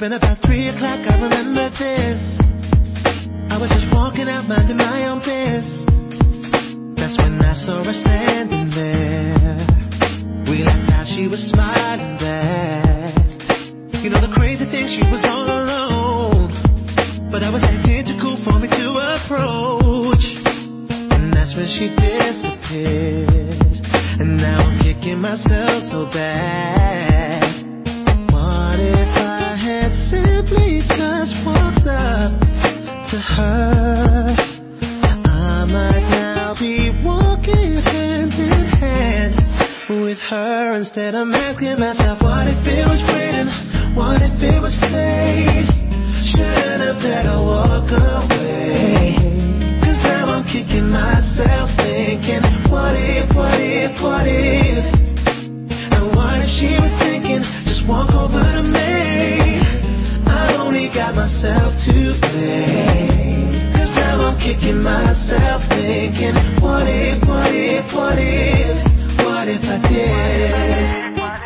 been about 3 o'clock, I remember this. I was just walking out minding my own biz. That's when I saw her standing there. We laughed out, she was smiling back. You know the crazy thing, she was all alone, but I was acting too cool for me to approach. And that's when she disappeared. And now I'm kicking myself so bad. What if I had simply just walked up to her? I might now be walking hand in hand with her. Instead I'm asking myself, what if it was written? What if it was fate? Shouldn't have let her walk away. Cause now I'm kicking myself thinking, what if, what if, what if? And what if she was thinking, just walk over to me? I only got myself to blame. Cause now I'm kicking myself thinking, what if, what if, what if? What if I did?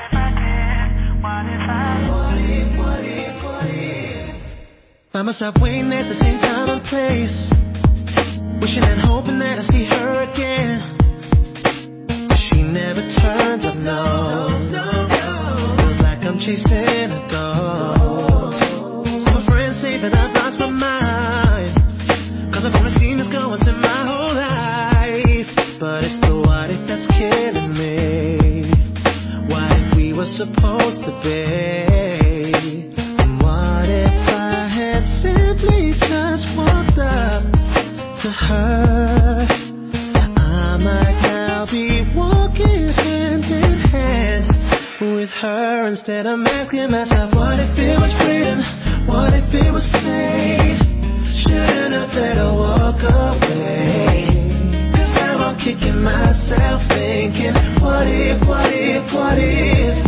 Find myself waiting at the same time and place, wishing and hoping that I see her again. She never turns up, no. Feels like I'm chasing a ghost. My friends say that I've lost my mind, cause I've only seen this girl once in my whole life. But it's the what if that's killing me. What if we were supposed to be? And what if I had simply just walked up to her? I might now be walking hand in hand with her. Instead I'm asking myself, what if it was written? What if it was fate? Shouldn't have let her walk away. Cause now I'm kicking myself thinking, what if, what if, what if?